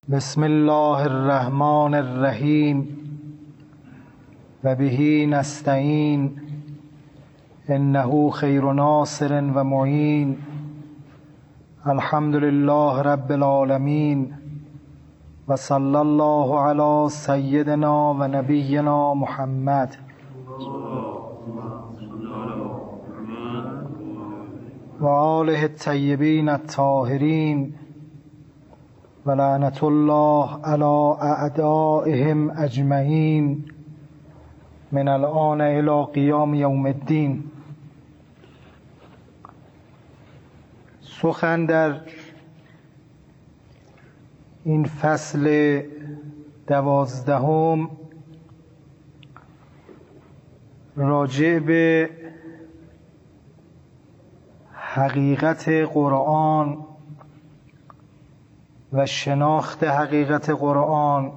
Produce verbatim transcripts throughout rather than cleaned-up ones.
بسم الله الرحمن الرحیم و به نستعین انه خیر ناصر و معین. الحمد لله رب العالمین و صلی الله علی سیدنا و نبینا محمد و آله الطیبین الطاهرین و لعنت الله علی اعدائهم اجمعین من الآن الی قیام یوم الدین. سخن در این فصل دوازدهم راجع به حقیقت قرآن و شناخت حقیقت قرآن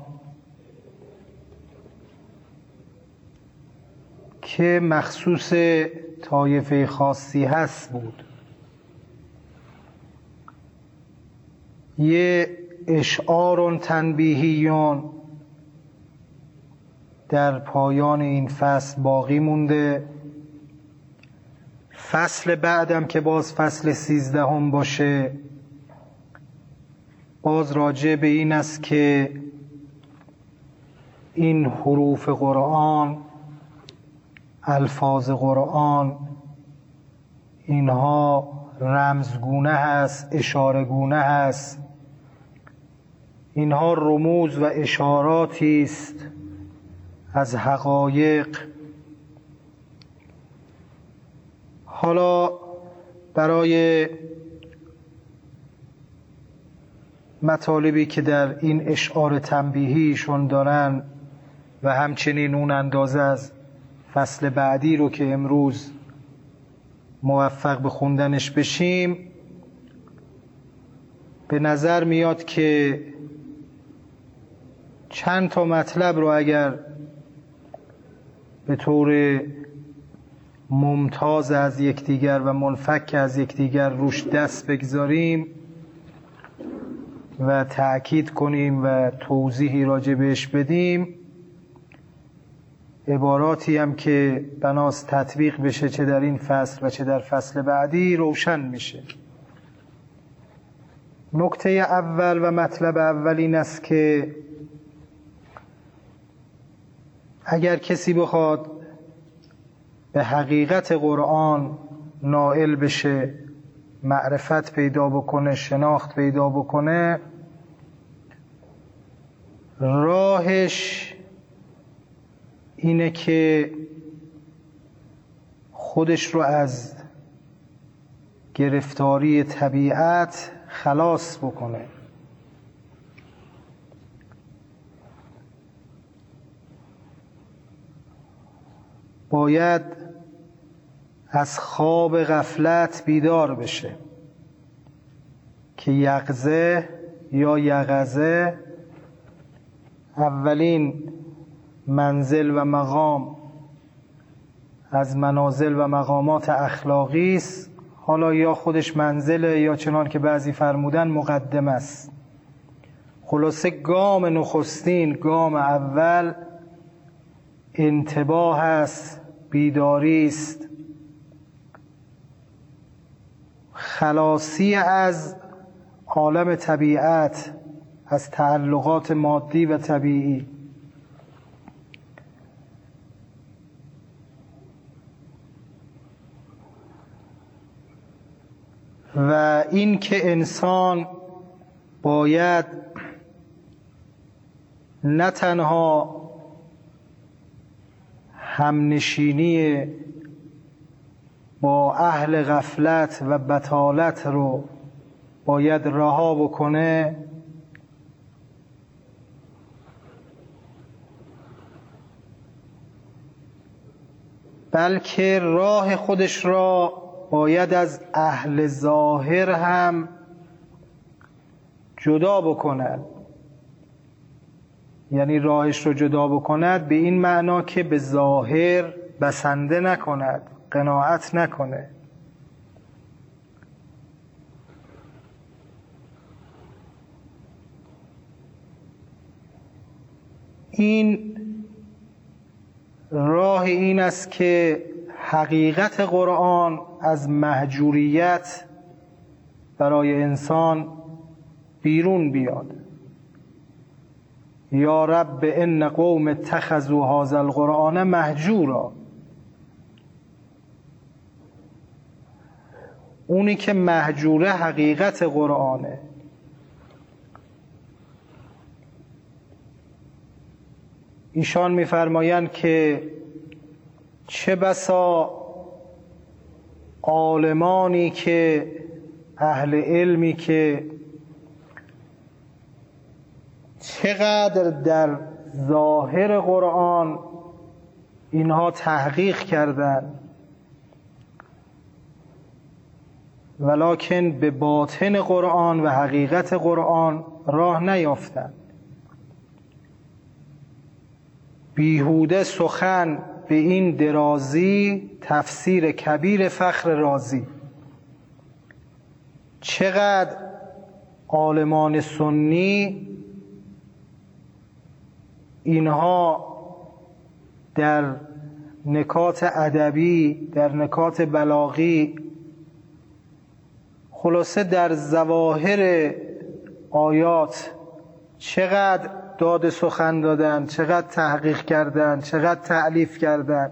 که مخصوص طایفه خاصی هست بود. یه اشعار تنبیهیون در پایان این فصل باقی مونده. فصل بعدم که باز فصل سیزدهم باشه باز راجع به این است که این حروف قرآن، الفاظ قرآن، اینها رمزگونه هست، اشارهگونه هست، اینها رموز و اشاراتی است از حقایق. حالا برای مطالبی که در این اشعار تنبیهیشون دارن و همچنین اون اندازه از فصل بعدی رو که امروز موفق به خوندنش بشیم، به نظر میاد که چند تا مطلب رو اگر به طور ممتاز از یکدیگر و منفک از یکدیگر روش دست بگذاریم و تأکید کنیم و توضیحی راجع بهش بدیم، عباراتی هم که بناست تطبیق بشه چه در این فصل و چه در فصل بعدی روشن میشه. نکته اول و مطلب اول این است که اگر کسی بخواد به حقیقت قرآن نائل بشه، معرفت پیدا بکنه، شناخت پیدا بکنه، راهش اینه که خودش رو از گرفتاری طبیعت خلاص بکنه. باید از خواب غفلت بیدار بشه که یقظه یا یقظه اولین منزل و مقام از منازل و مقامات اخلاقی است. حالا یا خودش منزله یا چنان که بعضی فرمودن مقدم است. خلاصه گام نخستین، گام اول انتباه است، بیداری است، خلاصی از عالم طبیعت، از تعلقات مادی و طبیعی. و این که انسان باید نه تنها همنشینی با اهل غفلت و بطالت رو باید رها بکنه، بلکه راه خودش را باید از اهل ظاهر هم جدا بکند. یعنی راهش رو جدا بکند به این معنا که به ظاهر بسنده نکند، قناعت نکنه. این راه این است که حقیقت قرآن از مهجوریت برای انسان بیرون بیاد. یا رب ان قوم اتخذوا هذا القرآن مهجورا. اونی که مهجوره حقیقت قرآنه. ایشان می‌فرمایند که چه بسا عالمانی که اهل علمی که چقدر در ظاهر قرآن اینها تحقیق کردند ولکن به باطن قرآن و حقیقت قرآن راه نیافتند. بیهوده سخن به این درازی، تفسیر کبیر فخر رازی. چقدر عالمان سنی اینها در نکات ادبی، در نکات بلاغی، خلاصه در ظواهر آیات چقدر داد سخن دادن، چقدر تحقیق کردن، چقدر تألیف کردن،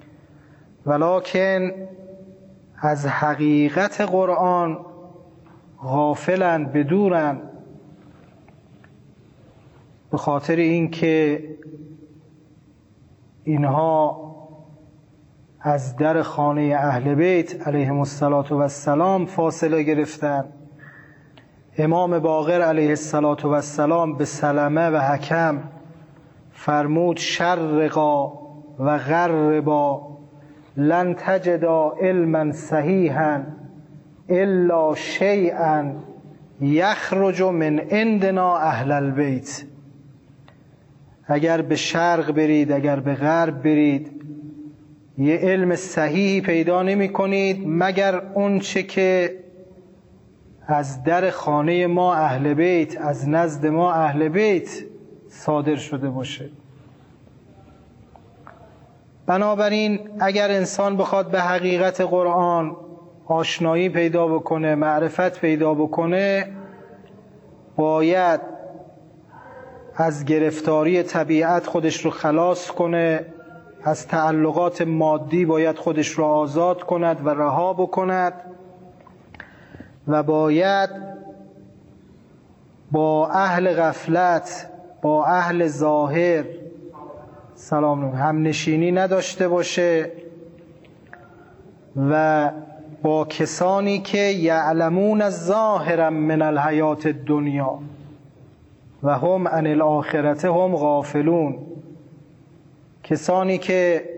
ولکن از حقیقت قرآن غافلند، بدورند، به خاطر اینکه اینها از در خانه اهل بیت علیهم السلام فاصله گرفتن. امام باقر علیه السلام به سلمه و حکم فرمود شرقا و غربا لن تجدا علما صحیحا الا شیئا یخرج من عندنا اهل البیت. اگر به شرق برید، اگر به غرب برید، یه علم صحیحی پیدا نمی کنید مگر اون چه که از در خانه ما اهل بیت، از نزد ما اهل بیت صادر شده باشه. بنابراین اگر انسان بخواد به حقیقت قرآن آشنایی پیدا بکنه، معرفت پیدا بکنه، باید از گرفتاری طبیعت خودش رو خلاص کنه، از تعلقات مادی باید خودش رو آزاد کند و رها بکند و باید با اهل غفلت، با اهل ظاهر سلام هم نشینی نداشته باشه و با کسانی که یعلمون الظاهر من الحیات الدنیا و هم عن الاخرت هم غافلون، کسانی که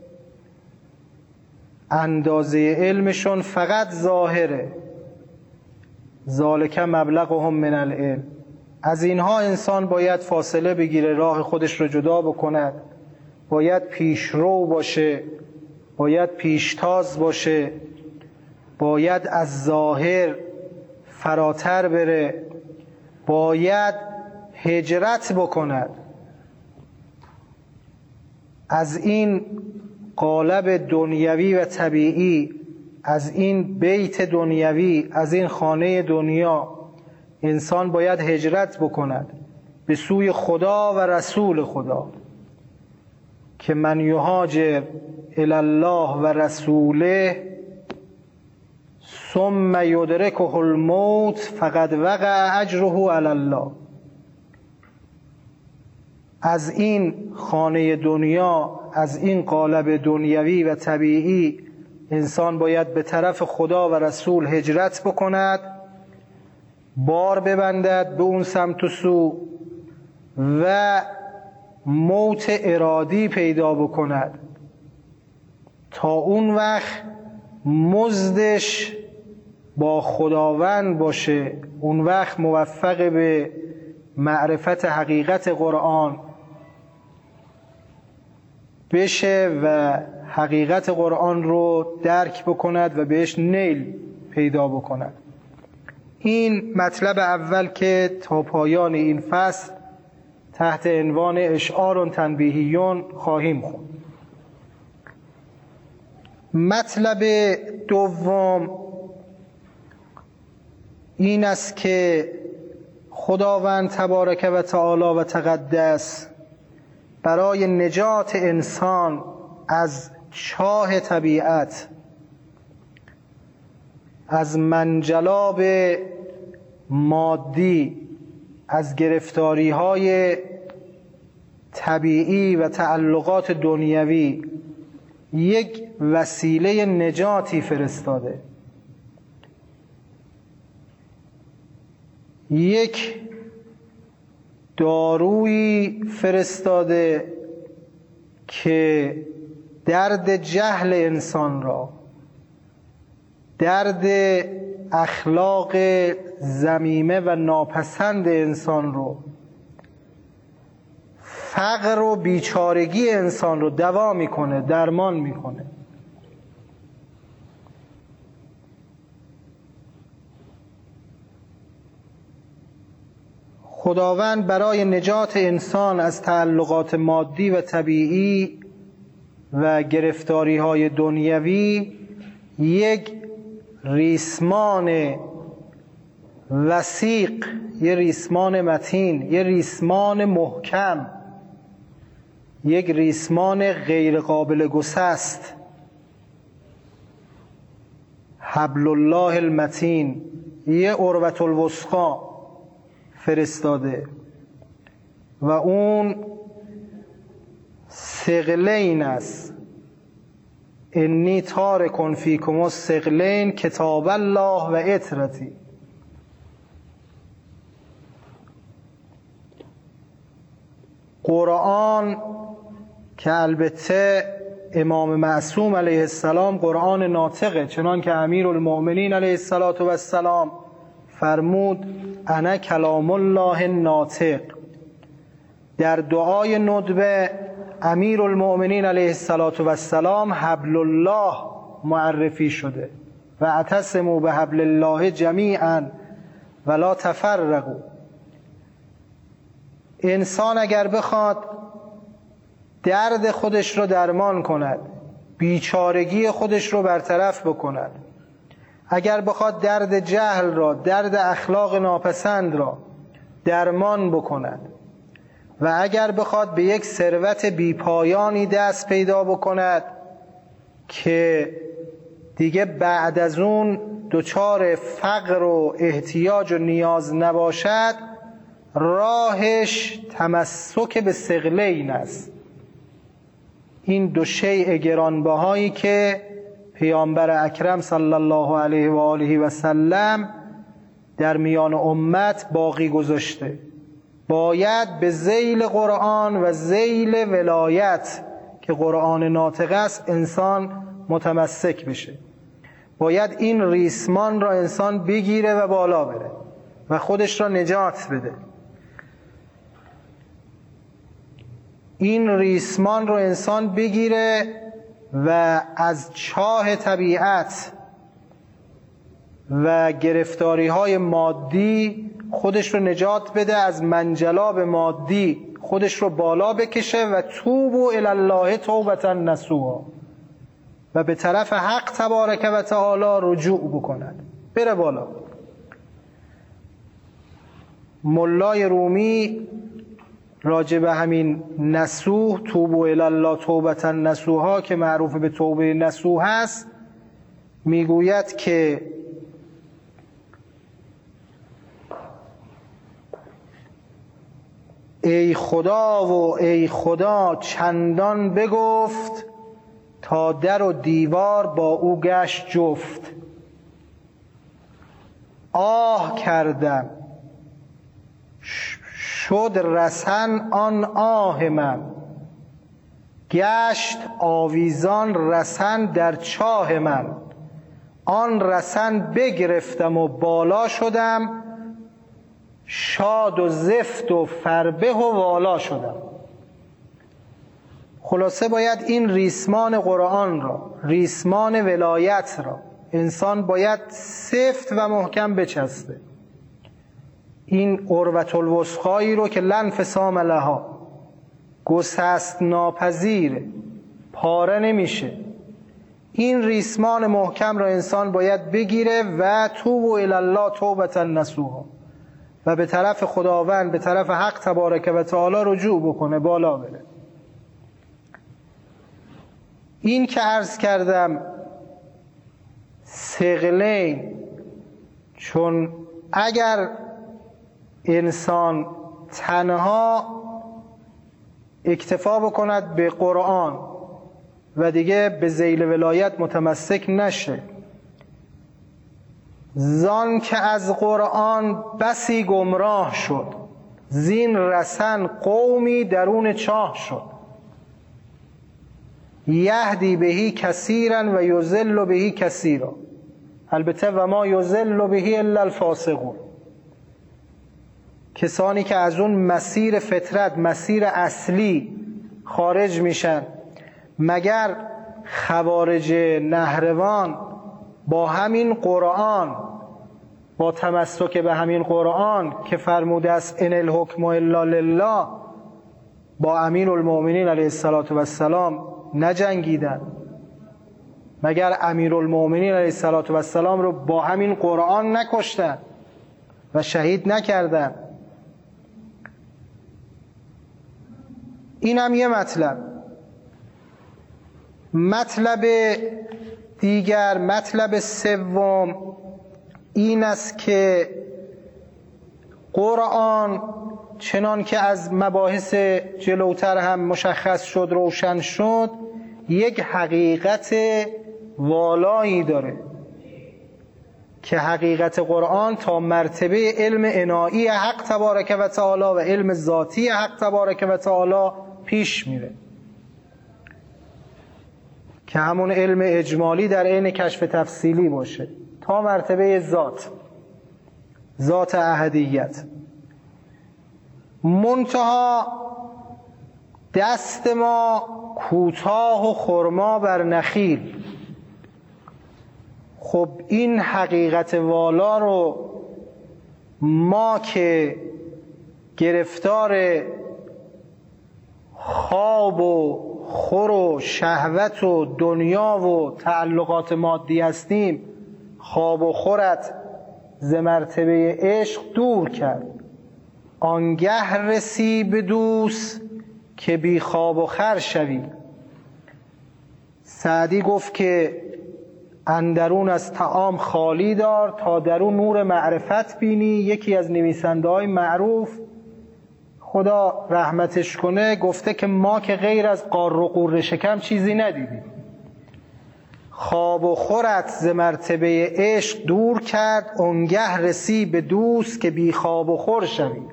اندازه علمشون فقط ظاهره. ذالک مبلغهم من العلم. از اینها انسان باید فاصله بگیره، راه خودش رو جدا بکند، باید پیشرو باشه، باید پیشتاز باشه، باید از ظاهر فراتر بره، باید هجرت بکند از این قالب دنیوی و طبیعی، از این بیت دنیوی، از این خانه دنیا. انسان باید هجرت بکند به سوی خدا و رسول خدا که من یهاجر الی الله و رسوله ثم یدرکه الموت فقد وقع اجره علی الله. از این خانه دنیا، از این قالب دنیوی و طبیعی انسان باید به طرف خدا و رسول هجرت بکند، بار ببندد به اون سمت و سو و موت ارادی پیدا بکند تا اون وقت مزدش با خداوند باشه، اون وقت موفق به معرفت حقیقت قرآن بشه و حقیقت قرآن رو درک بکند و بهش نیل پیدا بکند. این مطلب اول که تا پایان این فصل تحت عنوان اشعار تنبیهیون خواهیم خوند. مطلب دوم این است که خداوند تبارک و تعالی و تقدس برای نجات انسان از چاه طبیعت، از منجلاب مادی، از گرفتاری های طبیعی و تعلقات دنیوی یک وسیله نجاتی فرستاده، یک دارویی فرستاده که درد جهل انسان را، درد اخلاق ذمیمه و ناپسند انسان رو، فقر و بیچارگی انسان رو دوا میکنه، درمان میکنه. خداوند برای نجات انسان از تعلقات مادی و طبیعی و گرفتاری های دنیوی یک ریسمان وثیق، یک ریسمان متین، یک ریسمان محکم، یک ریسمان غیر قابل گسست، حبل الله المتین، یک عروة الوثقی فرستاده و اون ثقلین است. انی تارک فیکم الثقلین کتاب الله و عترتی. قرآن که البته امام معصوم علیه السلام قرآن ناطقه، چنان که امیرالمؤمنین علیه السلام فرمود انا کلام الله ناطق. در دعای ندبه امیرالمؤمنین علیه السلام حبل الله معرفی شده و اعتصموا بحبل الله جمیعا ولا تفرقوا. انسان اگر بخواد درد خودش رو درمان کند، بیچارگی خودش رو برطرف بکند، اگر بخواد درد جهل را، درد اخلاق ناپسند را درمان بکند و اگر بخواد به یک ثروت بیپایانی دست پیدا بکند که دیگه بعد از اون دچار فقر و احتیاج و نیاز نباشد، راهش تمسک به ثقلین است. این دو شیء گرانبهایی که پیامبر اکرم صلی الله علیه و آله و سلم در میان امت باقی گذاشته. باید به ذیل قرآن و ذیل ولایت که قرآن ناطق است انسان متمسک بشه. باید این ریسمان را انسان بگیره و بالا بره و خودش را نجات بده. این ریسمان رو انسان بگیره و از چاه طبیعت و گرفتاری های مادی خودش رو نجات بده، از منجلاب مادی خودش رو بالا بکشه و توبوا الی الله توبة نصوحا و به طرف حق تبارک و تعالی رجوع بکند، بره بالا. ملای رومی راجع به همین نصوح، توبوا الی الله توبة نصوحا که معروف به توبه نصوح است، میگوید که ای خدا و ای خدا چندان بگفت تا در و دیوار با او گشت جفت. آه کردم شد رسن آن آه من، گشت آویزان رسن در چاه من. آن رسن بگرفتم و بالا شدم، شاد و زفت و فربه و والا شدم. خلاصه باید این ریسمان قرآن را، ریسمان ولایت را انسان باید سفت و محکم بچسبه. این عروة الوثقایی رو که لن انفصام لها، گسست ناپذیره، پاره نمیشه، این ریسمان محکم را انسان باید بگیره و توبوا الی الله توبة نصوحا، و به طرف خداوند، به طرف حق تبارک و تعالی رجوع بکنه، بالا بره. این که عرض کردم ثقلین، چون اگر انسان تنها اکتفا بکند به قرآن و دیگه به ذیل ولایت متمسک نشه، زان که از قرآن بسی گمراه شد، زین رسن قومی درون چاه شد، یهدی بهی کثیرا و یضل بهی کثیرا، البته و ما یضل بهی الا الفاسقون. کسانی که از اون مسیر فطرت، مسیر اصلی خارج میشن، مگر خوارج نهروان با همین قرآن، با تمسک به همین قرآن که فرموده است ان الحکم الا لله، با امیر المؤمنین علیه السلام نجنگیدن؟ مگر امیر المؤمنین علیه السلام رو با همین قرآن نکشتن و شهید نکردن؟ این هم یه مطلب. مطلب دیگر، مطلب سوم این است که قرآن چنان که از مباحث جلوتر هم مشخص شد، روشن شد، یک حقیقت والایی داره که حقیقت قرآن تا مرتبه علم عنایی حق تبارک و تعالی و علم ذاتی حق تبارک و تعالی پیش میره، که همون علم اجمالی در عین کشف تفصیلی باشه، تا مرتبه ذات، ذات احدیت. منتها دست ما کوتاه و خرما بر نخیل. خب این حقیقت والا رو ما که گرفتار خواب و خور و شهوت و دنیا و تعلقات مادی هستیم، خواب و خورت ز مرتبه عشق دور کرد، آنگه رسی به دوست که بی خواب و خور شوی. سعدی گفت که اندرون از طعام خالی دار تا درون نور معرفت بینی. یکی از نویسنده های معروف، خدا رحمتش کنه، گفته که ما که غیر از قار و قور شکم چیزی ندیدیم. خواب و خورت ز مرتبه عشق دور کرد، آنگه رسی به دوست که بی خواب و خور شوی.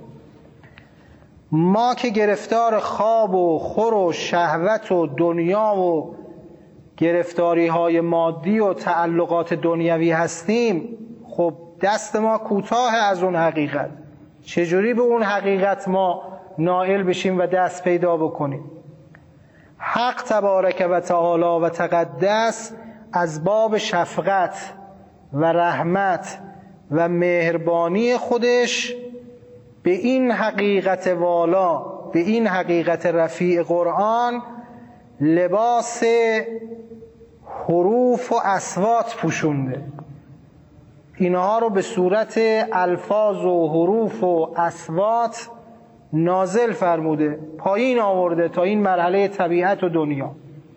ما که گرفتار خواب و خور و شهوت و دنیا و گرفتاری های مادی و تعلقات دنیوی هستیم، خب دست ما کوتاه از اون حقیقت. چجوری به اون حقیقت ما نائل بشیم و دست پیدا بکنیم؟ حق تبارک و تعالی و تقدس از باب شفقت و رحمت و مهربانی خودش به این حقیقت والا، به این حقیقت رفیع قرآن لباس حروف و اصوات پوشونده. اینها رو به صورت الفاظ و حروف و اصوات نازل فرموده، پایین آورده تا این مرحله طبیعت و دنیا.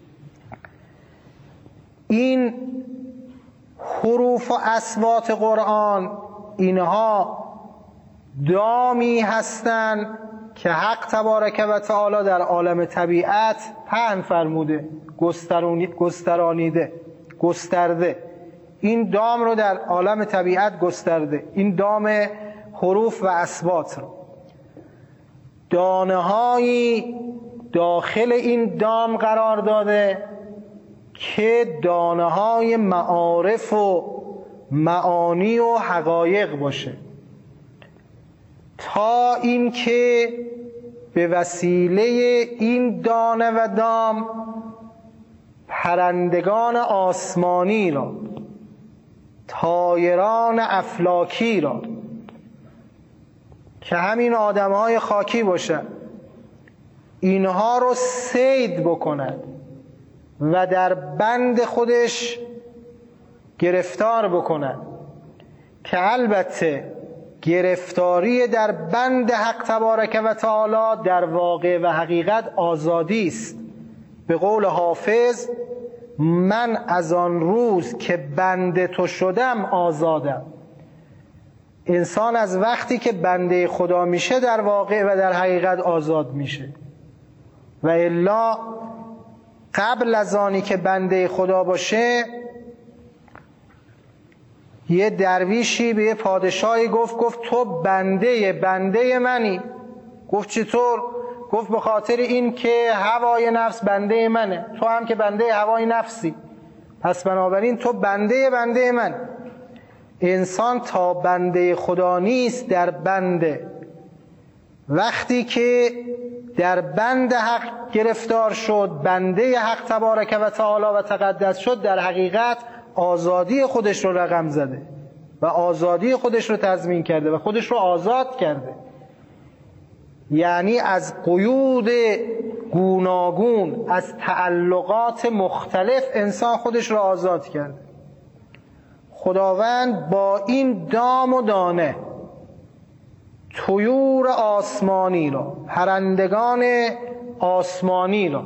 این حروف و اصوات قرآن، اینها دامی هستند که حق تبارک و تعالی در عالم طبیعت پهن فرموده، گسترانیده، گسترده. این دام رو در عالم طبیعت گسترده، این دام حروف و اصوات رو. دانه‌هایی داخل این دام قرار داده که دانه‌های معارف و معانی و حقایق باشه، تا اینکه به وسیله این دانه و دام پرندگان آسمانی را، طایران افلاکی را، که همین آدمهای خاکی باشن، اینها رو صید بکند و در بند خودش گرفتار بکند، که البته گرفتاری در بند حق تبارک و تعالی در واقع و حقیقت آزادی است. به قول حافظ: من از آن روز که بنده تو شدم آزادم. انسان از وقتی که بنده خدا میشه در واقع و در حقیقت آزاد میشه، و الا قبل از آنی که بنده خدا باشه، یه درویشی به یه پادشاهی گفت گفت تو بنده بنده منی. گفت چطور؟ گفت به خاطر این که هوای نفس بنده منه، تو هم که بنده هوای نفسی، پس بنابراین تو بنده بنده من. انسان تا بنده خدا نیست در بنده. وقتی که در بند حق گرفتار شد، بنده حق تبارک و تعالی و تقدس شد، در حقیقت آزادی خودش رو رقم زده و آزادی خودش رو تضمین کرده و خودش رو آزاد کرده. یعنی از قیود گوناگون، از تعلقات مختلف انسان خودش رو آزاد کرده. خداوند با این دام و دانه طیور آسمانی را، پرندگان آسمانی را،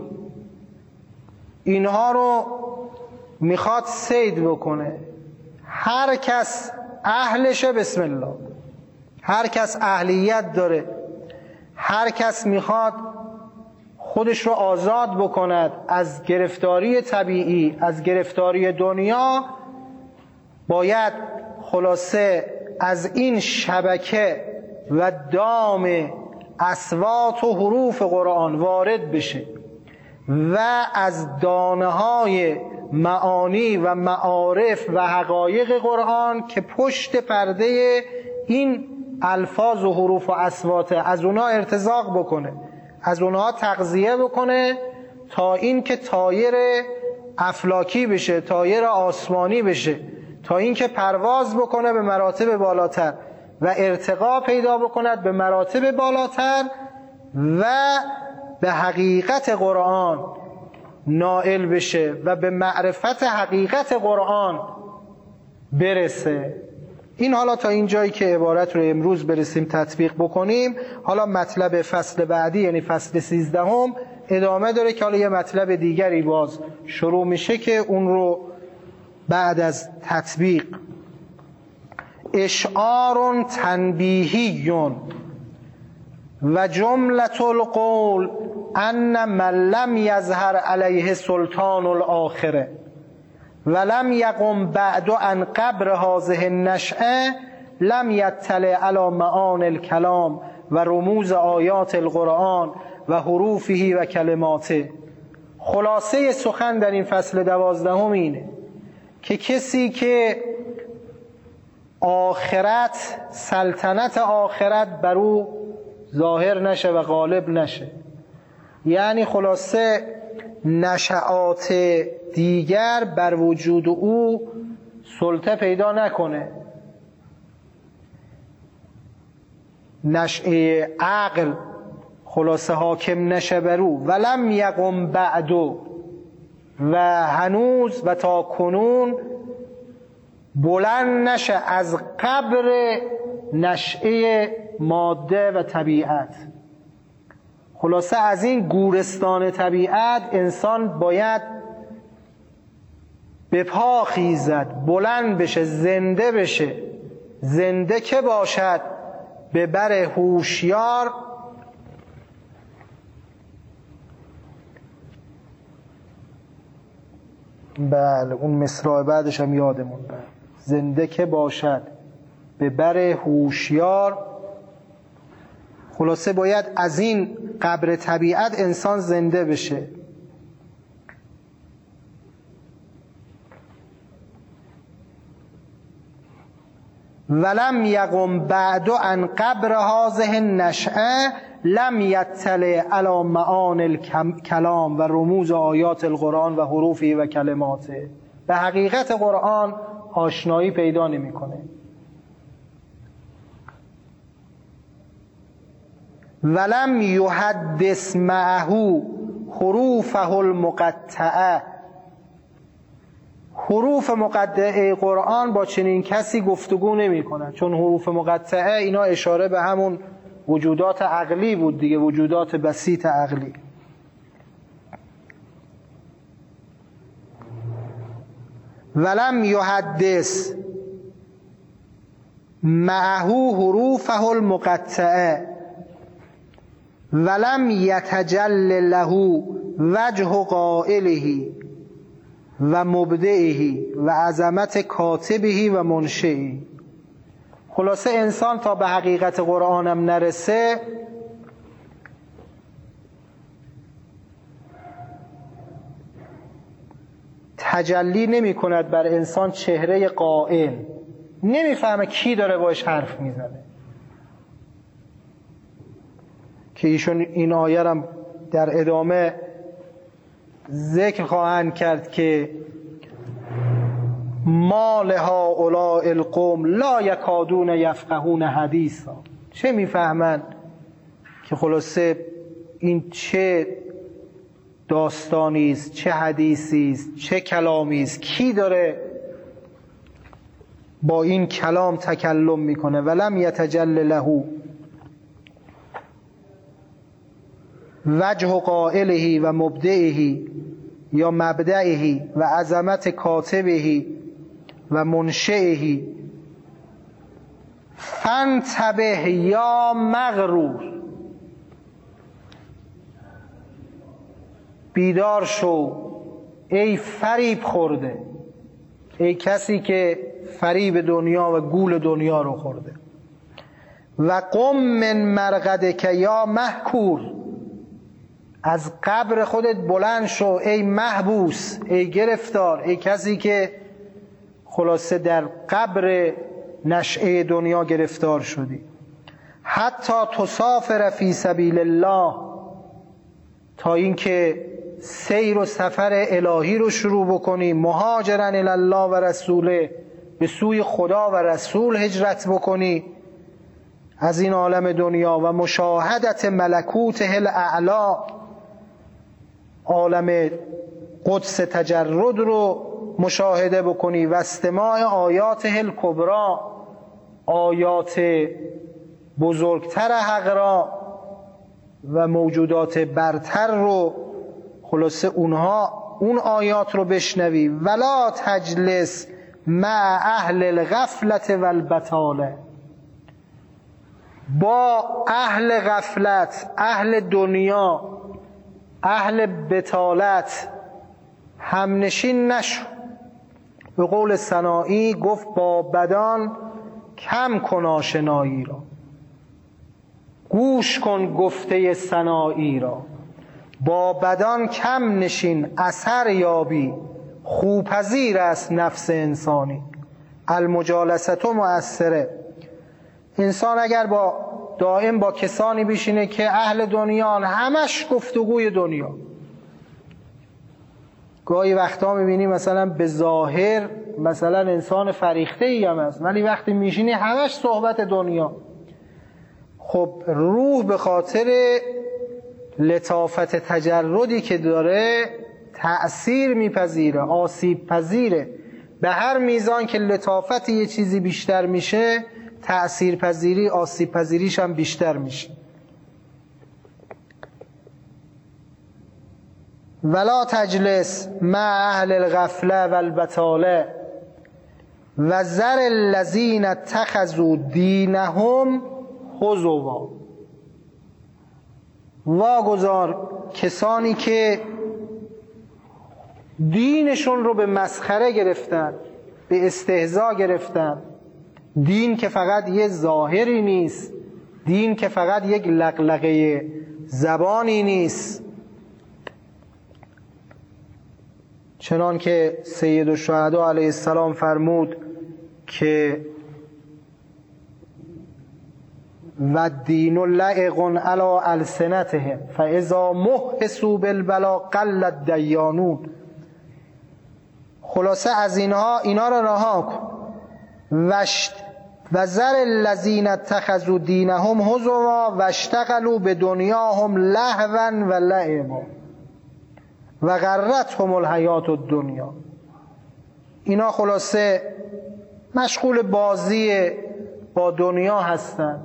اینها رو میخواد صید بکنه. هر کس اهلشه بسم الله، هر کس اهلیت داره، هر کس میخواد خودش رو آزاد بکند از گرفتاری طبیعی، از گرفتاری دنیا، باید خلاصه از این شبکه و دام اصوات و حروف قرآن وارد بشه و از دانه های معانی و معارف و حقایق قرآن که پشت پرده این الفاظ و حروف و اصوات، از اونها ارتزاق بکنه، از اونها تغذیه بکنه، تا این که طایر افلاکی بشه، طایر آسمانی بشه، تا این که پرواز بکنه به مراتب بالاتر و ارتقا پیدا بکند به مراتب بالاتر و به حقیقت قرآن نائل بشه و به معرفت حقیقت قرآن برسه. این حالا تا این جایی که عبارت رو امروز برسیم تطبیق بکنیم. حالا مطلب فصل بعدی یعنی فصل سیزدهم ادامه داره که حالا یه مطلب دیگری باز شروع میشه که اون رو بعد از تطبیق: اشعار تنبیهی و جملة القول ان من لم یظهر علیه سلطان الاخره ولم یقم بعد عن قبر هذه النشأه لم یطلع علی معانی الکلام و رموز آیات القرآن و حروفه و کلماته. خلاصه سخن در این فصل دوازدهم اینه که کسی که آخرت، سلطنت آخرت بر او ظاهر نشه و غالب نشه، یعنی خلاصه نشعات دیگر بر وجود او سلطه پیدا نکنه، نشعه عقل خلاصه حاکم نشه بر او، ولم یقم بعدو، و هنوز و تا کنون بلند نشه از قبر نشعه ماده و طبیعت. خلاصه از این گورستان طبیعت انسان باید به پا خیزد، بلند بشه، زنده بشه. زنده که باشد به بر هوشیار بله اون مصرع بعدش هم یادمون بله. زنده که باشد به بر هوشیار. خلاصه باید از این قبر طبیعت انسان زنده بشه. ولم یقم بعد عن قبر هذه النشأه لم یطلع علی معانی الکلام و رموز آیات القرآن و حروفه و کلماته. به حقیقت قرآن آشنایی پیدا نمی‌کنه. ولم یحدث معه حروفه المقطعه. حروف مقطعه قرآن با چنین کسی گفتگو نمی کند، چون حروف مقطعه اینا اشاره به همون وجودات عقلی بود دیگه، وجودات بسیط عقلی. ولم یحدث معه حروفه المقطعه ولم یتجل له وجه قائله و مبدعه و عظمت کاتبه و منشئه. خلاصه انسان تا به حقیقت قرآنم نرسه تجلی نمی کند بر انسان چهره قائل، نمیفهمه کی داره باش حرف میزنه. که ایشون این آیه هم در ادامه ذکر خواهند کرد که ما لهؤلاء القوم لا یکادون یفقهون حدیثا. چه میفهمن که خلاصه این چه داستانی است، چه حدیثی است، چه کلامی است، کی داره با این کلام تکلم میکنه. ولم یتجل له وجه قائله و مبدعه یا مبدعه و عظمت کاتبه و منشئه. فانتبه یا مغرور، بیدار شو ای فریب خورده، ای کسی که فریب دنیا و گول دنیا رو خورده. و قم من مرقدک یا محکور، از قبر خودت بلند شو ای محبوس، ای گرفتار، ای کسی که خلاصه در قبر نشأه دنیا گرفتار شدی. حتی تسافر فی سبیل الله، تا اینکه سیر و سفر الهی رو شروع بکنی. مهاجرا الی الله و رسوله، به سوی خدا و رسول هجرت بکنی از این عالم دنیا. و مشاهدت ملکوته الاعلی، عالم قدس تجرد رو مشاهده بکنی. و استماع آیات الکبری، آیات بزرگتر حق را و موجودات برتر رو، خلاصه اونها اون آیات رو بشنوی. ولا تجلس مع اهل الغفلت والبطاله، با اهل غفلت، اهل دنیا، اهل بطالت همنشین نشو. به قول سنایی گفت با بدان کم کن آشنایی را، گوش کن گفته سنایی را. با بدان کم نشین اثر یابی، خوپذیر است نفس انسانی. المجالست مؤثره. انسان اگر با دائم با کسانی بشینه که اهل دنیان، همش گفتگوی دنیا، گاهی وقتا میبینی مثلا به ظاهر مثلا انسان فریخته ای هم هست، ولی وقتی میشینی همش صحبت دنیا. خب روح به خاطر لطافت تجردی که داره تأثیر میپذیره، آسیب پذیره. به هر میزان که لطافت یه چیزی بیشتر میشه، تأثیر پذیری، آسیب پذیریش هم بیشتر میشه. ولا تجلس مع اهل الغفله والبطاله و ذر الذین اتخذوا دینهم هزوا. واگذار کسانی که دینشون رو به مسخره گرفتن، به استهزا گرفتن. دین که فقط یه ظاهری نیست، دین که فقط یک لقلقه زبانی نیست. چنان که سید الشهدا علیه السلام فرمود که و دین لائق علی السنتهم فاذا محسوا بالبلا قل الدیانون. خلاصه از اینها اینا رو رها کن. وشت و ذر الذین اتخذوا دینهم هزوا و اشتغلوا بدنیاهم لهوا و لعبا و غرتهم الحیات الدنیا. اینا خلاصه مشغول بازی با دنیا هستن.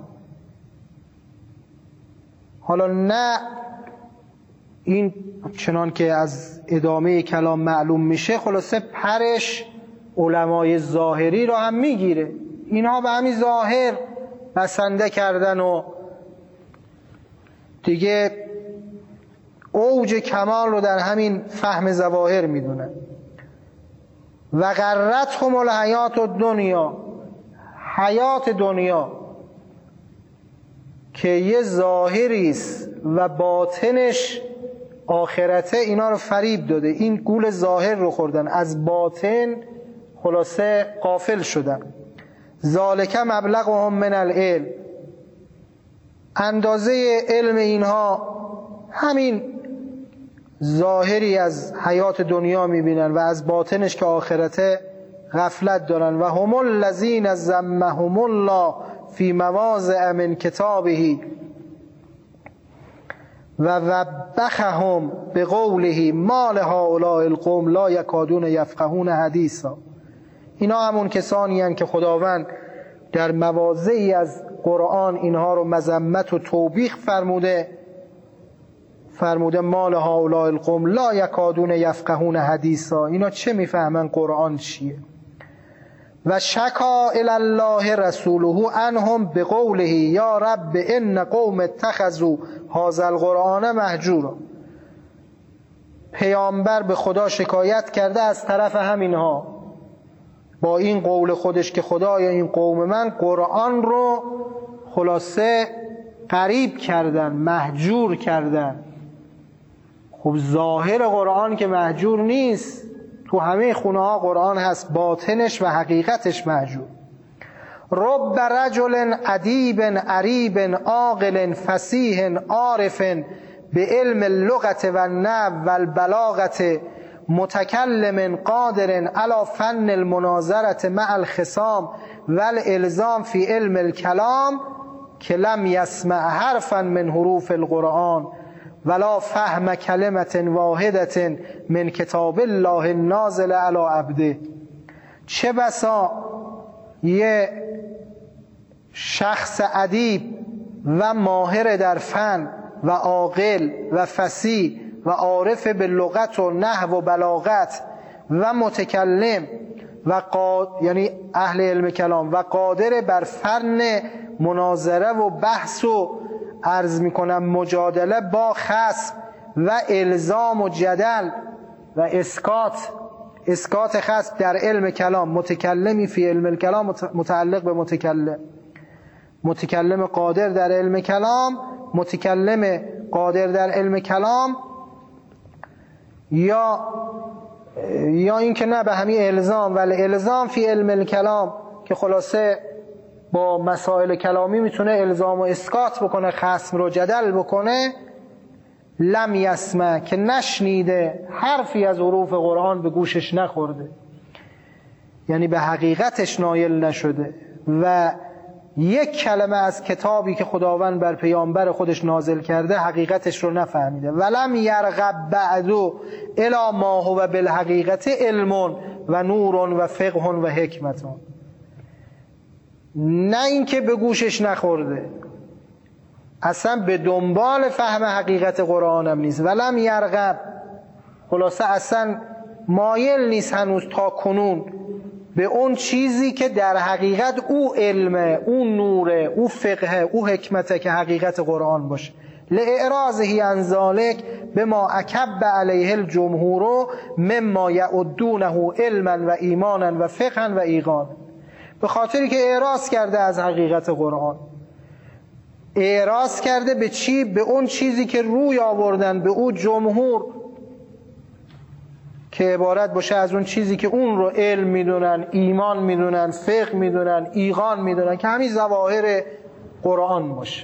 حالا نه این چنان که از ادامه کلام معلوم میشه خلاصه پرش علمای ظاهری رو هم میگیره. اینها به همین ظاهر بسنده کردن و دیگه اوج کمال رو در همین فهم ظواهر میدونن. و غرتهم الحیات الدنیا، حیات دنیا که یه ظاهری است و باطنش آخرته، اینا رو فریب داده. این گول ظاهر رو خوردن، از باطن خلاصه غافل شدن. ذالک مبلغهم من العلم، اندازه علم اینها همین ظاهری از حیات دنیا میبینن و از باطنش که آخرته غفلت دارن. و هم الذین ذمهم الله فی مواضع من کتابه و وبخهم بقوله ما لهؤلاء القوم لا یکادون یفقهون حدیثا. اینا همون کسانی هستند که خداوند در مواضعی از قرآن اینها رو مذمت و توبیخ فرموده فرموده ما لهؤلاء القوم لا یکادون یفقهون حدیثا. اینا چه میفهمن قرآن چیه؟ و شکا الی الله رسوله عنهم بقوله یا رب ان قوم اتخذوا هذا القرآن مهجورا. پیامبر به خدا شکایت کرده از طرف همینها با این قول خودش که خدایا این قوم من قرآن رو خلاصه غریب کردن، مهجور کردن. خب ظاهر قرآن که مهجور نیست، تو همه خونه ها قرآن هست، باطنش و حقیقتش مهجور. رب رجل ادیب عریب عاقل فصیح عارف به علم اللغت و النحو و البلاغت متکلم قادر علی فن المناظرة مع الخصام و الالزام فی علم الکلام که لم یسمع حرفا من حروف القرآن ولا فهم کلمت واحدة من کتاب الله النازل علی عبده. چه بسا یه شخص ادیب و ماهر در فن و عاقل و فصیح و عارف به لغت و نحو و بلاغت و متکلم و قاد... یعنی اهل علم کلام و قادر بر فن مناظره و بحث و عرض میکنم مجادله با خصم و الزام و جدل و اسکات اسکات خصم در علم کلام. متکلمی فی علم الکلام متعلق به متکلم، متکلم قادر در علم کلام، متکلم قادر در علم کلام، یا یا این که نه به همین الزام. ولی الزام فی علم الکلام که خلاصه با مسائل کلامی میتونه الزام و اسکات بکنه، خصم رو جدل بکنه. لم یسمع که نشنیده حرفی از حروف قرآن به گوشش نخورده، یعنی به حقیقتش نایل نشده و یک کلمه از کتابی که خداوند بر پیامبر خودش نازل کرده حقیقتش رو نفهمیده. ولم یرغب بعدو الی ما هو بالحقیقت علم و نور و فقه و حکمت. نه اینکه به گوشش نخورده، اصلا به دنبال فهم حقیقت قرآن هم نیست. ولم یرغب خلاصه اصلا مایل نیست هنوز تا کنون به اون چیزی که در حقیقت او علمه، او نوره، او فقه، او حکمته که حقیقت قرآن باشه. لإعراضه عن ذلک بما اکب علیه الجمهور مما یعدونه علما و ایمانا و فقها و ایقانا. به خاطری که اعراض کرده از حقیقت قرآن، اعراض کرده به چی؟ به اون چیزی که روی آوردن به او جمهور، که عبارت باشه از اون چیزی که اون رو علم میدونن، ایمان میدونن، فقه میدونن، ایقان میدونن، که همین ظواهر قرآن باشه.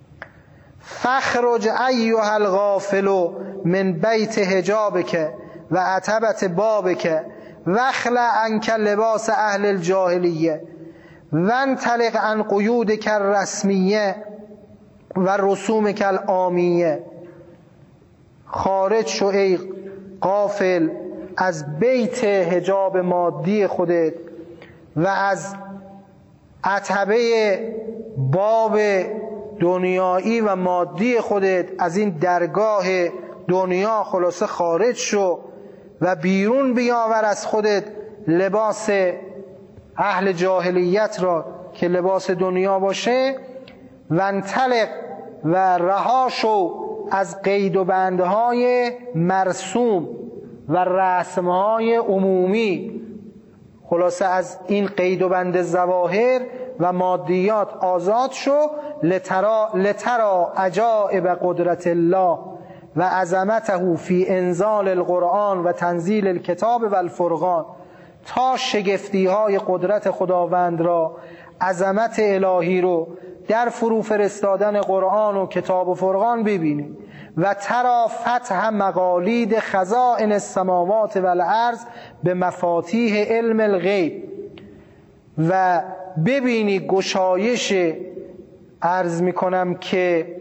فخرج ایها الغافل من بیت حجابک و عتبت بابک واخلع عنک لباس اهل الجاهلیه وانطلق عن قیودک الرسمیه و رسومک العامیه، خارج شو ای غافل از بیت حجاب مادی خودت و از عتبه باب دنیایی و مادی خودت، از این درگاه دنیا خلاصه خارج شو و بیرون بیاور از خودت لباس اهل جاهلیت را که لباس دنیا باشه. و انطلق و رها شو از قید و بندهای مرسوم و رسمهای عمومی، خلاصه از این قید و بند ظواهر و مادیات آزاد شو. لترا لترا عجائب قدرت الله و عظمته فی انزال القرآن و تنزیل الکتاب و الفرقان، تا شگفتی های قدرت خداوند را، عظمت الهی رو در فرو فرستادن قرآن و کتاب و فرقان ببینی. و ترا فتح مقالید خزائن السماوات و الارض به مفاتیح علم الغیب، و ببینی گشایش، عرض میکنم که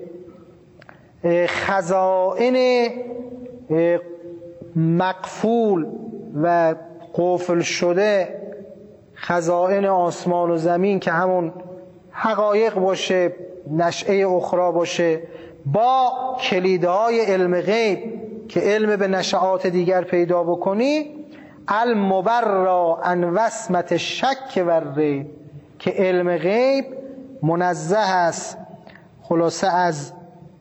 خزائن مقفول و قفل شده، خزائن آسمان و زمین که همون حقایق باشه، نشأه اخرى باشه، با کلیدهای علم غیب که علم به نشآت دیگر پیدا بکنی. المبرا عن وسمت شک و ریب، که علم غیب منزه است خلاصه از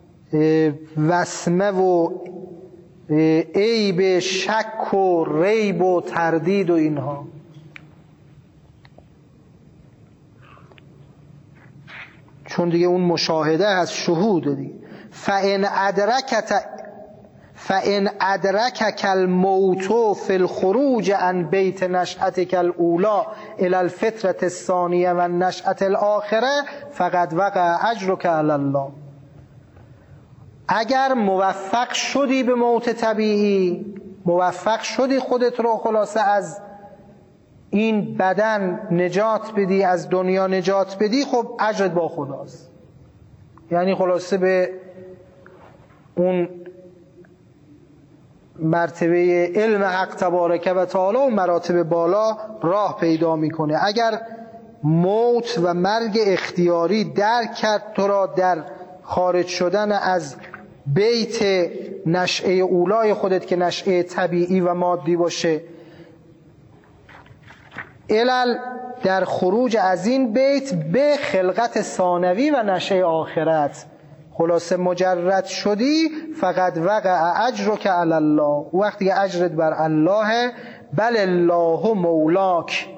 وسمه و عیب شک و ریب و تردید و اینها. چون دیگه اون مشاهده از شهود دیگه. فَإِنْ أَدْرَكَتَ فَإِنْ أَدْرَكَكَ الْمَوْتُ فِي الْخُرُوجِ عَنْ بَيْتِ نَشْأَتِكَ الْأُولَى إِلَى الْفِطْرَةِ الثَّانِيَةِ وَالنَّشْأَةِ الْآخِرَةِ فَقَدْ وَقَعَ أَجْرُكَ عَلَى اللَّهِ. اگر موفق شدی به موت طبیعی، موفق شدی خودت رو خلاصه از این بدن نجات بدی، از دنیا نجات بدی، خب اجرت با خداست. یعنی خلاصه به اون مرتبه علم حق تبارک و تعالی و مراتب بالا راه پیدا میکنه. اگر موت و مرگ اختیاری درک کرد تو را در خارج شدن از بیت نشأه اولای خودت که نشأه طبیعی و مادی باشه، علل در خروج از این بیت به خلقت ثانوی و نشأه آخرت خلاصه مجرد شدی، فقط وقع اجرک علی الله، وقتی اجرت بر الله. بل الله مولاک،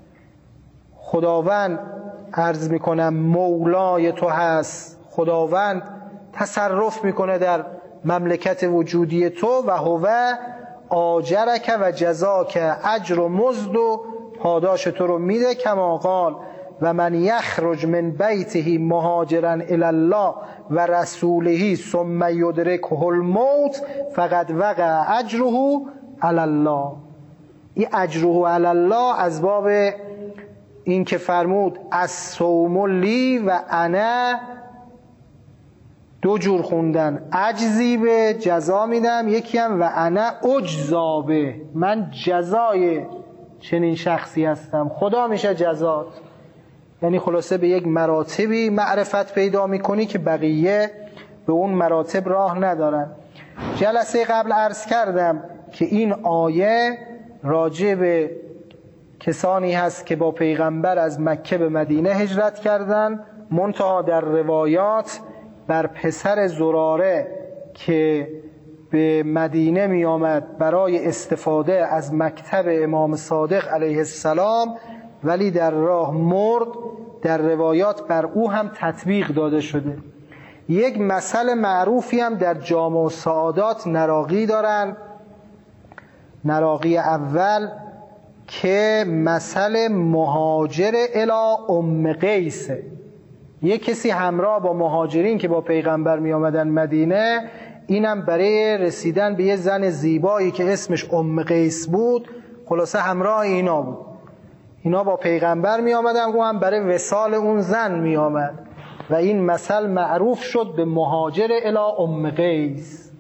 خداوند عرض میکنم مولای تو هست، خداوند تصرف میکنه در مملکت وجودی تو. و هو آجرک و جزاک، اجر و مزد و پاداش تو رو میده. کما قال و من یخرج من بیته مهاجرا الی الله و رسوله ثم یدرکه الموت فقد وقع اجره علی الله. این اجره علی الله از باب این که فرمود الصوم لی و انا، دو جور خوندن، اجزی به جزا میدم، یکی هم و انا اجزا به، من جزای چنین شخصی هستم، خدا میشه جزات. یعنی خلاصه به یک مراتبی معرفت پیدا میکنی که بقیه به اون مراتب راه ندارن. جلسه قبل عرض کردم که این آیه راجع به کسانی هست که با پیغمبر از مکه به مدینه هجرت کردن، منتها در روایات بر پسر زراره که به مدینه می آمد برای استفاده از مکتب امام صادق علیه السلام ولی در راه مرد، در روایات بر او هم تطبیق داده شده. یک مثل معروفی هم در جامع السعادات نراقی دارن، نراقی اول، که مثل مهاجر الی ام قیسه. یک کسی همراه با مهاجرین که با پیغمبر می آمدن مدینه، اینم برای رسیدن به یه زن زیبایی که اسمش ام قیس بود خلاصه همراه اینا بود. اینا با پیغمبر می آمدن و هم برای وصال اون زن می آمد و این مثل معروف شد به مهاجر الی ام قیس.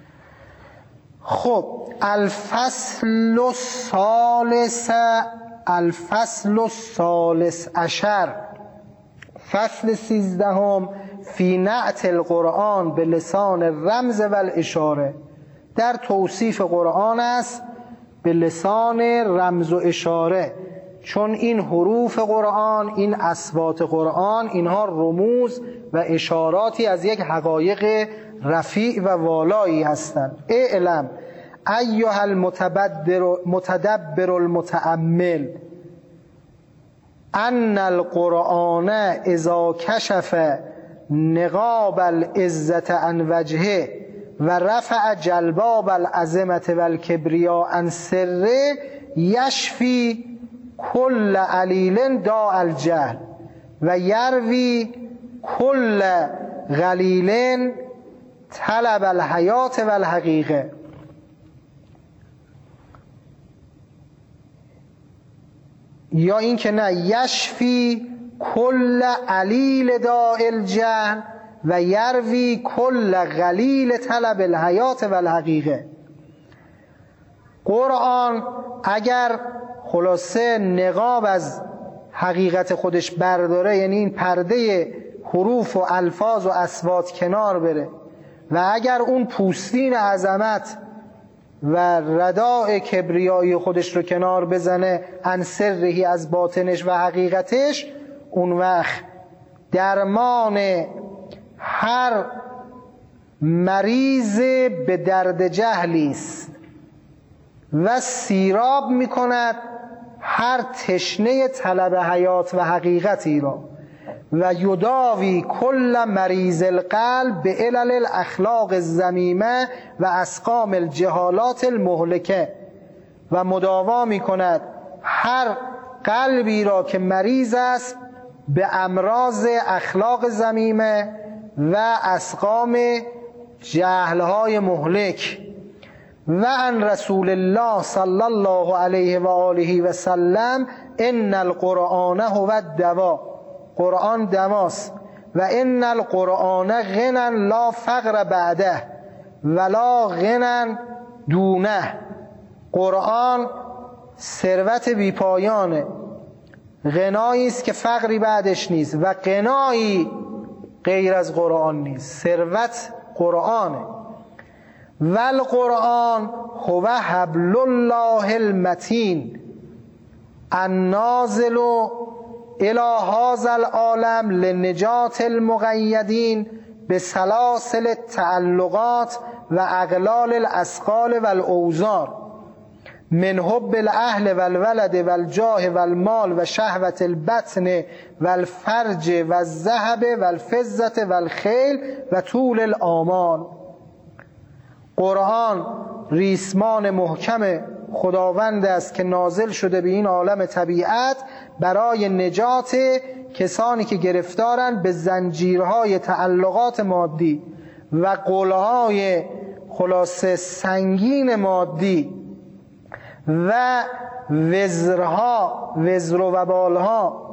خب الفصل الثالث الفصل الثالث عشر، فصل سیزدهم، فی نعت القرآن به لسان رمز و الاشاره، در توصیف قرآن است به لسان رمز و اشاره، چون این حروف قرآن، این اصوات قرآن، اینها رموز و اشاراتی از یک حقایق رفیع و والایی هستند. اعلم ایها المتدبر المتأمل ان القرآن اذا کشف نقاب العزة عن وجهه و رفع جلباب العظمة و الکبریا عن سره یشفی کل علیل داء الجهل و یروی کل غلیل طلب الحیات و الحقیقه. یا این که نه، یشفی کل علیل داء الجهل و یروی کل غلیل طلب الحیات و الحقیقه. قرآن اگر خلاصه نقاب از حقیقت خودش برداره، یعنی این پرده حروف و الفاظ و اصوات کنار بره و اگر اون پوستین عظمت و رداء کبریایی خودش رو کنار بزنه، عن سرهی از باطنش و حقیقتش، اون وقت درمان هر مریض به درد جهلی است و سیراب می کند هر تشنه طلب حیات و حقیقتی را و یداوی کل مریض القلب به علل الاخلاق الذمیمه و اسقام الجهالات المهلکه، و مداوا می کند هر قلبی را که مریض است به امراض اخلاق ذمیمه و اسقام جهلهای مهلک. و عن رسول الله صلی الله علیه و آله و سلم ان القرآن هو الدوا، قرآن دواست، و ان القرآن غنى لا فقر بعده ولا غنى دونه، قرآن ثروت بی پایانه، غنایی است که فقری بعدش نیست و غنایی غیر از قرآن نیست، ثروت قرآنه. و القرآن هو حبل الله المتین النازل الى هذا العالم لنجات المقیدین بسلاسل التعلقات و اغلال الاسقال و الاوزار من حب الاهل و الولد و الجاه و المال و شهوت البطن و الفرج و الذهب و الفضة و الخیل و طول الآمال. قرآن ریسمان محکم خداوند است که نازل شده به این عالم طبیعت برای نجات کسانی که گرفتارند به زنجیرهای تعلقات مادی و قلهای خلاصه سنگین مادی و وزرها، وزر و وبالها،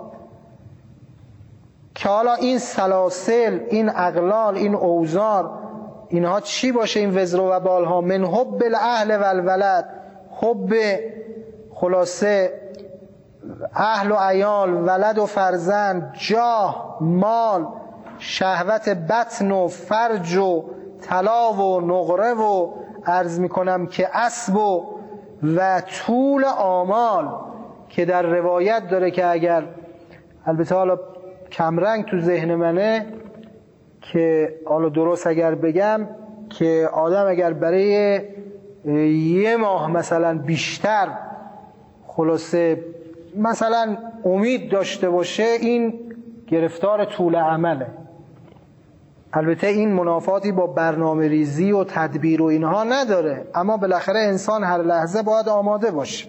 که حالا این سلاسل، این اغلال، این اوزار، اینها چی باشه؟ این وزر و وبالها من حب الاهل و الولد، حب خلاصه اهل و عیال، ولد و فرزند، جاه، مال، شهوت بطن و فرج و طلا و نقره و عرض میکنم که اسب و و طول آمال، که در روایت داره که اگر، البته حالا کمرنگ تو ذهن منه که حالا درست اگر بگم، که آدم اگر برای یه ماه مثلا بیشتر خلاصه مثلا امید داشته باشه، این گرفتار طول عمله. البته این منافاتی با برنامه ریزی و تدبیر و اینها نداره، اما بالاخره انسان هر لحظه باید آماده باشه.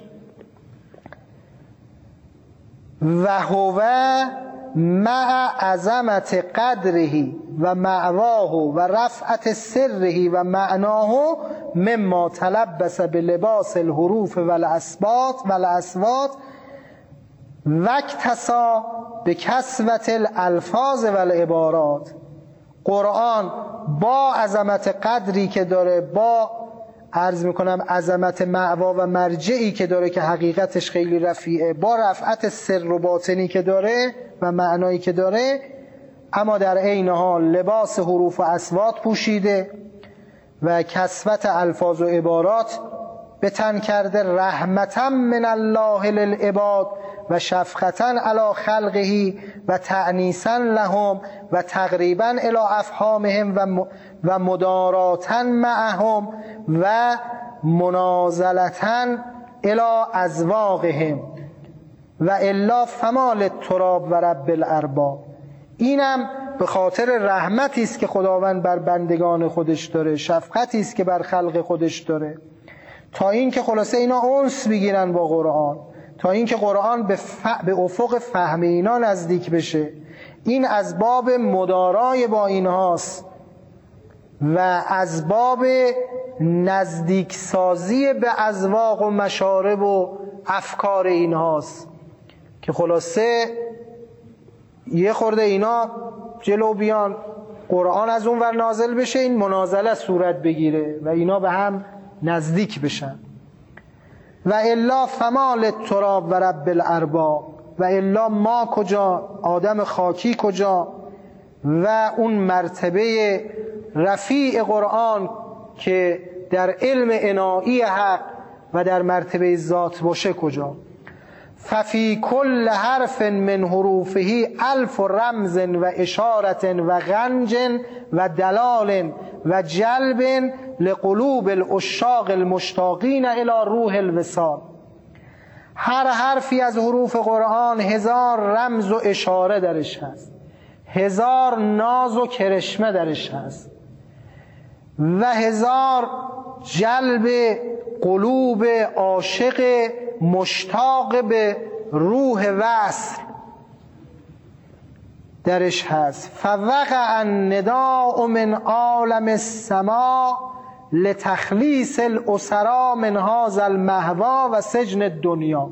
و هو مع عظمت قدره و معواه و رفعت سره و معناه مما تلبس به لباس الحروف و الاسبات و الاصوات وکتسا به کسوت الالفاظ و العبارات. قرآن با عظمت قدری که داره، با عرض میکنم عظمت معوا و مرجعی که داره که حقیقتش خیلی رفیعه، با رفعت سر و باطنی که داره و معنایی که داره، اما در عین حال لباس حروف و اصوات پوشیده و کسوت الفاظ و عبارات به تن کرده، رحمتا من الله للعباد و شفقتا علی خلقه و تأنیسا لهم و تقریبا الی افهامهم و و مداراتا معهم و منازلتا الی ازواقهم و الا فما للتراب و رب الارباب. اینم به خاطر رحمتی است که خداوند بر بندگان خودش داره، شفقتی است که بر خلق خودش داره، تا این که خلاصه اینا انس بگیرن با قرآن، تا این که قرآن به, ف... به افق فهم اینا نزدیک بشه. این از باب مدارای با اینهاست و از باب نزدیک سازی به اذواق و مشارب و افکار اینهاست که خلاصه یه خورده اینا جلو بیان، قرآن از اون ور نازل بشه، این منازله صورت بگیره و اینا به هم نزدیک بشن. و الا فما للتراب و رب الارباب، و الا ما کجا، آدم خاکی کجا، و اون مرتبه رفیع قرآن که در علم عنایی حق و در مرتبه ذات باشه کجا. ففی کل حرف من حروفه الف رمز و اشارت و غنج و دلال و جلب لقلوب العشاق المشتاقین الی روح الوصال. هر حرفی از حروف قرآن هزار رمز و اشاره درش هست، هزار ناز و کرشمه درش هست و هزار جلب قلوب عاشق مشتاق به روح وصل درش هست. فوقع النداء من عالم السماء لتخلیص الاسرا من هذا المهوا و سجن الدنیا.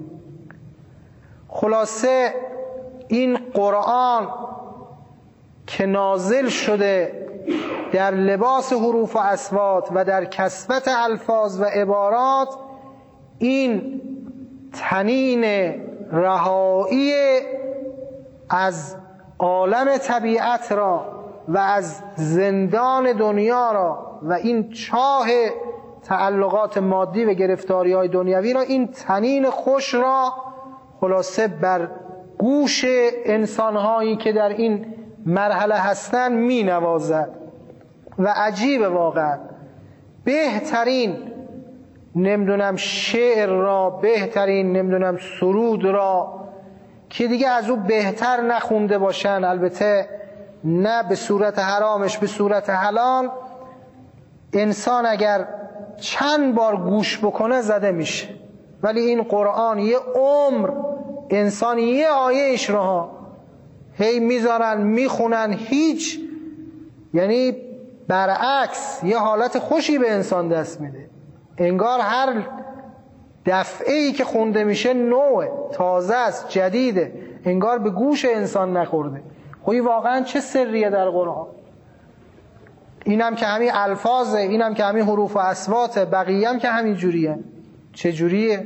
خلاصه این قرآن که نازل شده در لباس حروف و اصوات و در کسوت الفاظ و عبارات، این طنین رهایی از عالم طبیعت را و از زندان دنیا را و این چاه تعلقات مادی و گرفتاری های دنیوی را، این طنین خوش را خلاصه بر گوش انسانهایی که در این مرحله هستن می نوازد. و عجیب واقعا بهترین نمیدونم شعر را، بهترین نمیدونم سرود را که دیگه از او بهتر نخونده باشن، البته نه به صورت حرامش، به صورت حلال، انسان اگر چند بار گوش بکنه زده میشه. ولی این قرآن یه عمر انسان یه آیهش را هی میذارن میخونن، هیچ، یعنی برعکس یه حالت خوشی به انسان دست میده، انگار هر دفعه ای که خونده میشه نوعه، تازه است، جدیده، انگار به گوش انسان نخورده. خوی واقعا چه سریه در قرآن. اینم که همین الفاظه، اینم که همین حروف و اصواته، بقیه هم که همین جوریه. چه جوریه؟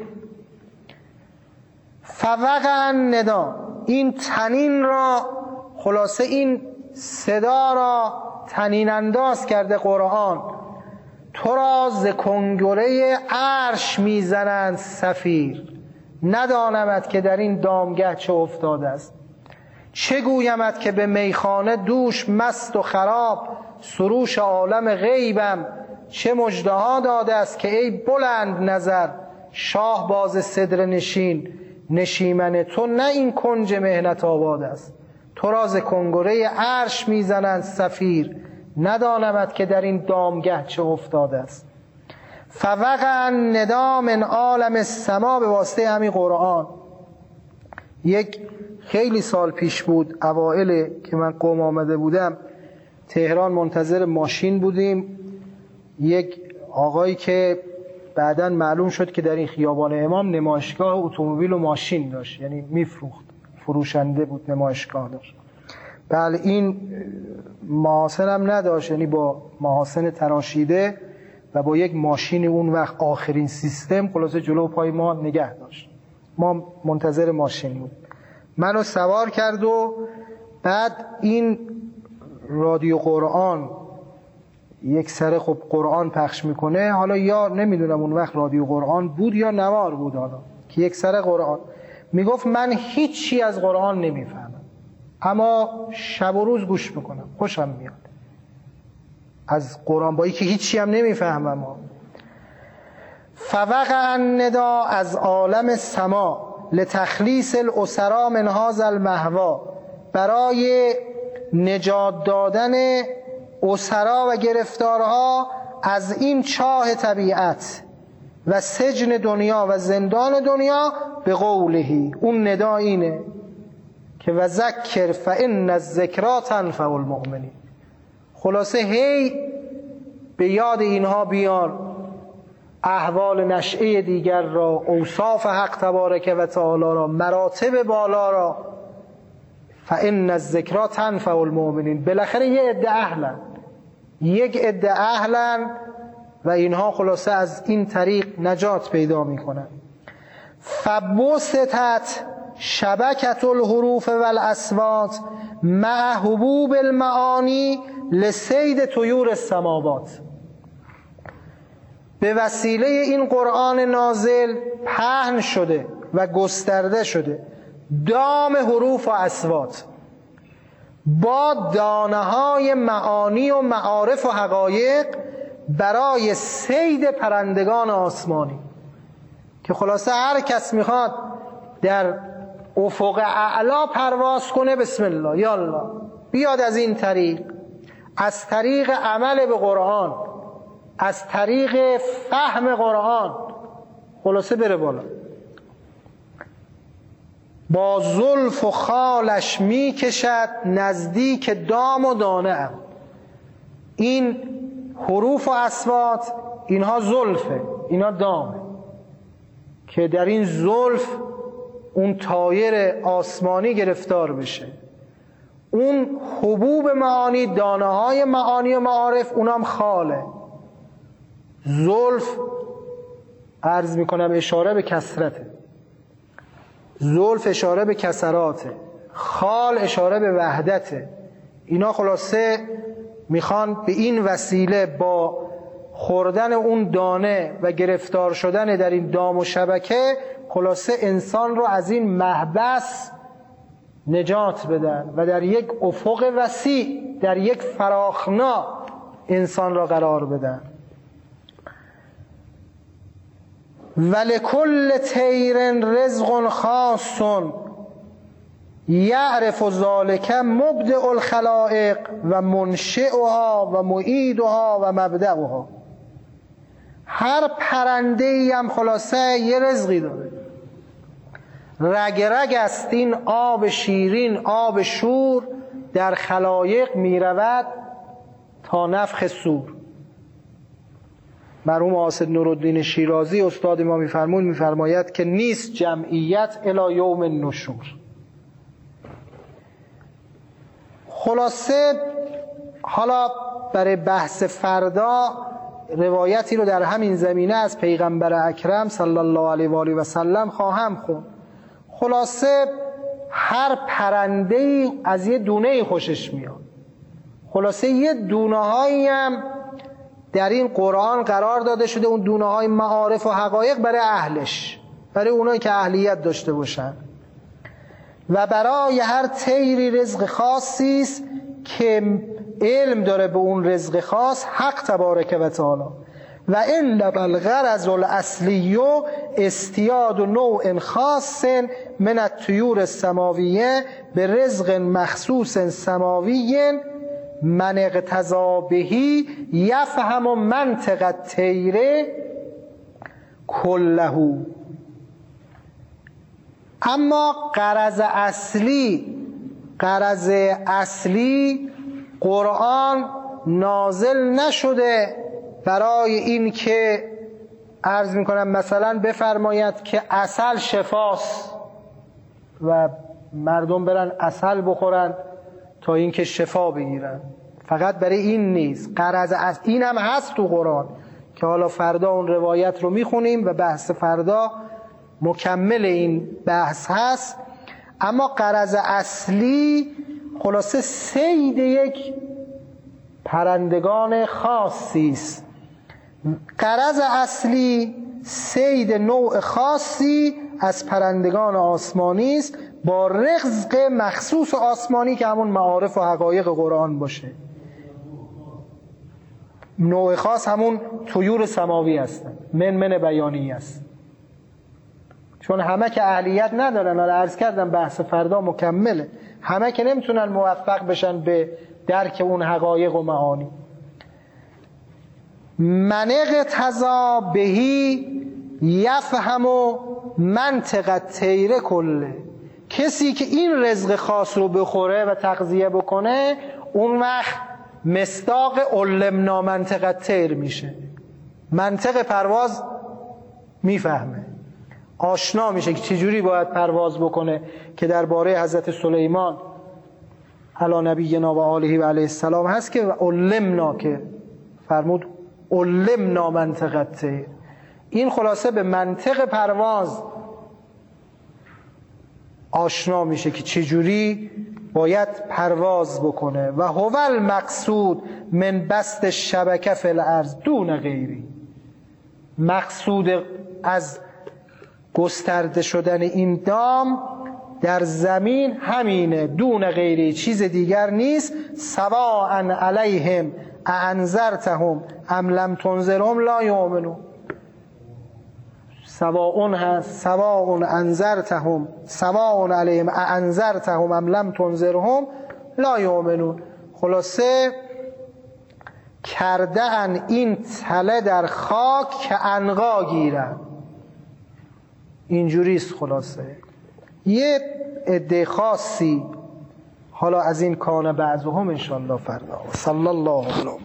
فوقع الندا، این طنین را خلاصه این صدا را طنین انداز کرده قرآن. تو را ز کنگره عرش میزنند صفیر، ندانمت که در این دامگه چه افتاده است. چه گویمت که به میخانه دوش مست و خراب، سروش عالم غیبم چه مژدها داده است که ای بلند نظر شاه باز صدر نشین، نشیمن تو نه این کنج مهنت آباد است. تو را ز کنگره عرش میزنند صفیر، ندانمت که در این دامگه چه افتاده است. فوقع الندا من عالم السما، به واسطه همین قرآن. یک خیلی سال پیش بود، اوائل که من قم آمده بودم تهران، منتظر ماشین بودیم. یک آقایی که بعداً معلوم شد که در این خیابان امام نمایشگاه اتومبیل و ماشین داشت، یعنی میفروخت، فروشنده بود، نمایشگاه داشت. بله این محاسن هم نداشت، یعنی با محاسن تراشیده و با یک ماشین اون وقت آخرین سیستم خلاصه جلو پای ما نگه داشت. ما منتظر ماشین بود. منو سوار کرد و بعد این رادیو قرآن یک سر خب قرآن پخش میکنه، حالا یا نمیدونم اون وقت رادیو قرآن بود یا نوار بود، حالا که یک سر قرآن میگفت من هیچی از قرآن نمیفهمم اما شب و روز گوش میکنم، خوشم میاد از قرآن، با اینکه هیچی هم نمیفهمم. فوقع النداء از عالم سما لتخلیص الاسرا من هذا المهوا، برای نجات دادن اسرا و گرفتارها از این چاه طبیعت و سجن دنیا و زندان دنیا، به قولهی، اون ندا اینه که و ذکر فان الذکری تنفع المؤمنین. خلاصه هی به یاد اینها بیار احوال نشئه دیگر را، اوصاف حق تبارک و تعالی را، مراتب بالا را. فان الذکری تنفع المؤمنین، بالاخره یه عده اهلن، یک عده اهلن و اینها خلاصه از این طریق نجات پیدا میکنن. فبسطت شبکت الحروف والاصوات مع حبوب المعانی لصید طیور السماوات، به وسیله این قرآن نازل پهن شده و گسترده شده دام حروف و اصوات با دانه های معانی و معارف و حقایق برای صید پرندگان آسمانی، که خلاصه هر کس میخواد در افق اعلا پرواز کنه، بسم الله یالله بیاد از این طریق، از طریق عمل به قرآن، از طریق فهم قرآن خلاصه بره بالا. با زلف و خالش می کشد نزدیک دام و دانه ام. این حروف و اصوات اینها زلفه، اینا دامه، که در این زلف اون طایر آسمانی گرفتار بشه. اون حبوب معانی، دانه های معانی و معارف، اونام خاله. زلف عرض میکنم اشاره به کثرته، زلف اشاره به کثراته، خال اشاره به وحدته. اینا خلاصه میخوان به این وسیله با خوردن اون دانه و گرفتار شدن در این دام و شبکه خلاصه انسان رو از این محبس نجات بدن و در یک افق وسیع، در یک فراخنا انسان را قرار بدن. ولکل طیر رزق خاص یعرف ذلک مبدع الخلائق و منشئها و معیدها و مبدعها. هر پرنده‌ای هم خلاصه یه رزقی داره، رگ رگ است این آب شیرین، آب شور در خلایق می رود تا نفخ صور. مرحوم حاسد نورالدین شیرازی استاد ما میفرمود میفرماید که نیست جمعیت الی یوم النشور. خلاصه حالا برای بحث فردا روایتی رو در همین زمینه از پیغمبر اکرم صلی الله علیه و آله و سلم خواهم خوند. خلاصه هر پرنده‌ای از یه دونه‌ای خوشش میاد. خلاصه یه دونه‌هایی هم در این قرآن قرار داده شده، اون دونه‌های معارف و حقایق برای اهلش، برای اونایی که اهلیت داشته باشن. و برای هر طیری رزق خاصی است که علم داره به اون رزق خاص حق تبارک و تعالی. و ان الغرض الاصلی استیاد نوع خاص من الطیور السماویه به رزق مخصوص سماوی من اقتضا بهی یفهم منطق الطیر کله. اما غرض اصلی غرض اصلی قرآن نازل نشده برای این که عرض میکنم مثلا بفرماید که عسل شفاست و مردم برن عسل بخورن تا اینکه شفا بگیرن. فقط برای این نیست، غرض از این هم هست تو قرآن که حالا فردا اون روایت رو میخونیم و بحث فردا مکمل این بحث هست. اما غرض اصلی خلاصه صید یک پرندگان خاصی است. غرض اصلی صید نوع خاصی از پرندگان آسمانی است با رزق مخصوص آسمانی که همون معارف و حقایق قرآن باشه. نوع خاص همون طیور سماوی هستن، من من بیانی است، چون همه که اهلیت ندارن. حالا عرض کردم بحث فردا مکمله، همه که نمیتونن موفق بشن به درک اون حقایق و معانی. من اقتضا بهی یفهم و منطق الطیر کله، کسی که این رزق خاص رو بخوره و تغذیه بکنه اون وقت مصداق علمنا منطق الطیر میشه، منطق پرواز میفهمه، آشنا میشه که چجوری باید پرواز بکنه. که درباره حضرت سلیمان علی نبینا و آله و علیه السلام هست که علمنا، که فرمود علمنا منطق الطیر. این خلاصه به منطق پرواز آشنا میشه که چجوری باید پرواز بکنه. و هو المقصود من بسط شبکه فی الارض دون غیری، مقصود از گسترده شدن این دام در زمین همینه، دون غیری، چیز دیگر نیست. سواء علیهم انذرتهم ام لم تنذرهم لا یؤمنون، سواء هست، سواء انذرتهم سواء علیهم انذرتهم ام لم تنذرهم لا یؤمنون. خلاصه کرده ان این تله در خاک که عنقا گیرن، اینجوریست. خلاصه یه عده خاصی حالا از این کان بعضهم ان شاء الله فردا. صلی الله علیه